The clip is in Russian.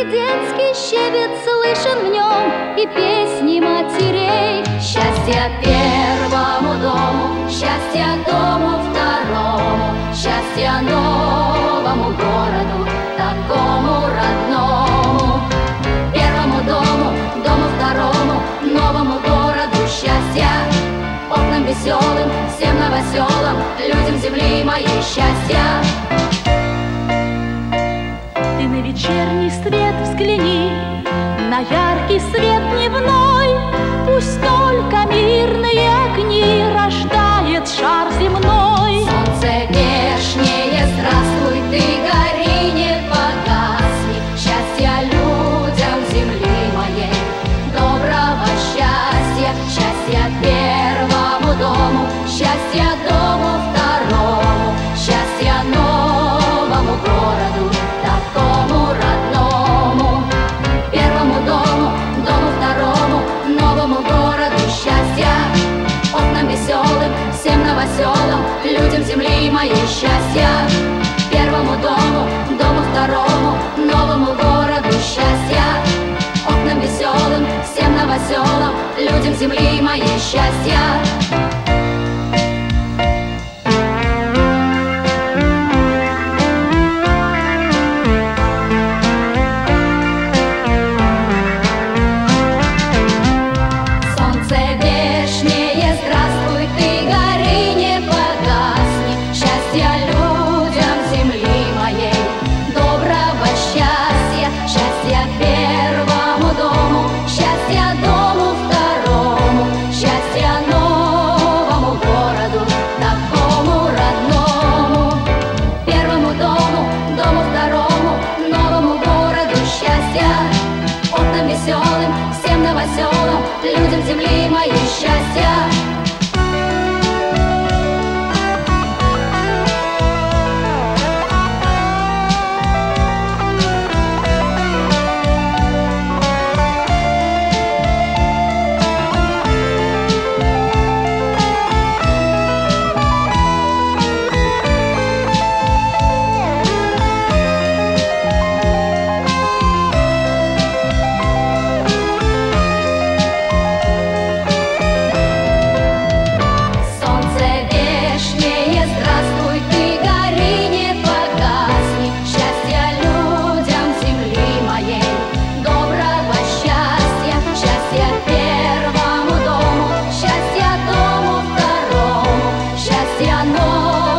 детский щебет слышен в нем и песни матерей. Счастье первому дому, счастье дому второму, счастье новому городу, такому родному. Первому дому, дому второму, новому городу счастья, окнам веселым, всем новоселам, людям земли моей счастья. Ты на вечерний свет взгляни, на яркий свет дневной. Пусть только мирные огни рождает шар земной. Солнце вешнее, здравствуй, ты гори, не погасни. Счастья людям земли моей, доброго счастья. Счастья первому дому, счастья дому второму, счастья новому городу, такому родному. Первому дому, дому второму, новому городу счастья, окнам веселым, всем новоселам, людям земли моей счастья. Первому дому, дому второму, новому городу счастья, окнам веселым, всем новоселам, людям земли моей счастья. Всем новоселам, людям земли моей счастья. Новому